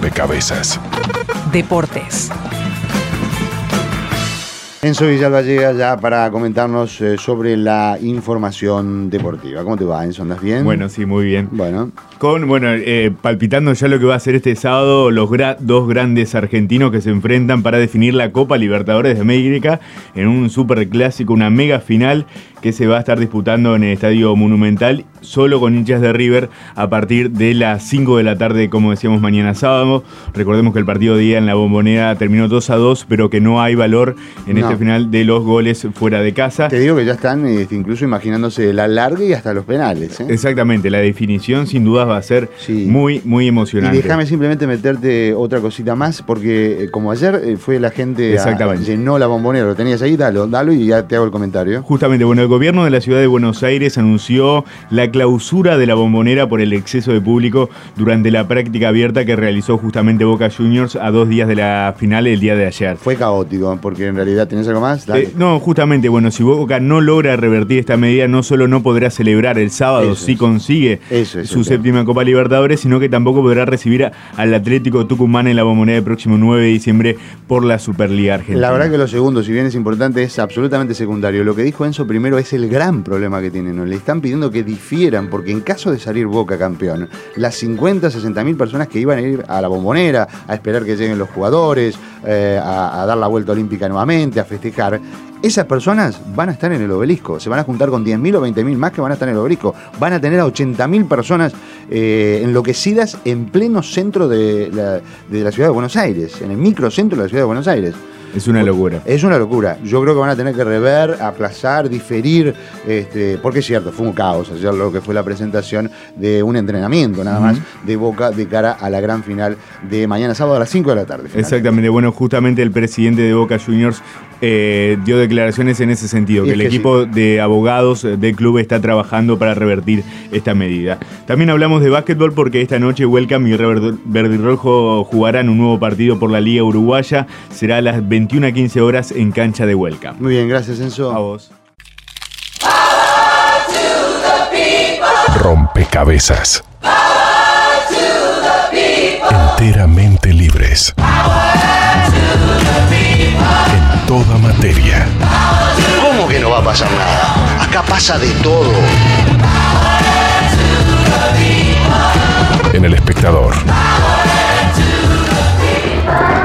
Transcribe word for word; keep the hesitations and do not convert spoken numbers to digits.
Rompecabezas. Deportes. Enzo Villalba llega ya para comentarnos eh, sobre la información deportiva. ¿Cómo te va, Enzo? ¿Andas bien? Bueno, sí, muy bien. Bueno. Con, bueno, eh, palpitando ya lo que va a ser este sábado, los gra- dos grandes argentinos que se enfrentan para definir la Copa Libertadores de América en un superclásico, una mega final que se va a estar disputando en el Estadio Monumental, solo con hinchas de River, a partir de las cinco de la tarde, como decíamos, mañana sábado. Recordemos que el partido de día en la Bombonera terminó dos a dos, pero que no hay valor en No. este final de los goles fuera de casa. Te digo que ya están este, incluso imaginándose la larga y hasta los penales, ¿eh? Exactamente, la definición sin dudas va a ser Sí. muy, muy emocionante. Y déjame simplemente meterte otra cosita más, porque eh, como ayer eh, fue la gente, a, Exactamente. llenó la Bombonera, lo tenías ahí, dalo, dalo y ya te hago el comentario. Justamente, bueno, el gobierno de la ciudad de Buenos Aires anunció la clausura de la Bombonera por el exceso de público durante la práctica abierta que realizó justamente Boca Juniors a dos días de la final el día de ayer. Fue caótico, porque en realidad, ¿tenés algo más? Dale. Eh, no, justamente, bueno, si Boca no logra revertir esta medida, no solo no podrá celebrar el sábado Eso si es. consigue Eso es su el tema. séptima Copa Libertadores, sino que tampoco podrá recibir a- al Atlético Tucumán en la Bombonera el próximo nueve de diciembre por la Superliga Argentina. La verdad que lo segundo, si bien es importante, es absolutamente secundario. Lo que dijo Enzo primero es el gran problema que tienen, ¿no? Le están pidiendo que difieran, porque en caso de salir Boca campeón, las cincuenta, sesenta mil personas que iban a ir a la Bombonera, a esperar que lleguen los jugadores, eh, a, a dar la vuelta olímpica nuevamente, a festejar, esas personas van a estar en el obelisco. Se van a juntar con diez mil o veinte mil más que van a estar en el obelisco. Van a tener a ochenta mil personas eh, enloquecidas en pleno centro de la, de la ciudad de Buenos Aires, en el microcentro de la ciudad de Buenos Aires. Es una locura. Es una locura. Yo creo que van a tener que rever, aplazar, diferir, este, porque es cierto, fue un caos ayer lo que fue la presentación de un entrenamiento nada más de Boca de cara a la gran final de mañana sábado a las cinco de la tarde. Final. Exactamente, bueno, justamente el presidente de Boca Juniors eh, dio declaraciones en ese sentido, Y que es el que equipo de abogados del club está trabajando para revertir esta medida. También hablamos de básquetbol porque esta noche Welcome y Verde Verde y Rojo jugarán un nuevo partido por la Liga Uruguaya. Será a las veintiuna a quince horas en cancha de Welcome. Muy bien, gracias, Enzo. A vos. Rompecabezas. Enteramente libres. En toda materia. ¿Cómo que no va a pasar nada? Acá pasa de todo. En El Espectador.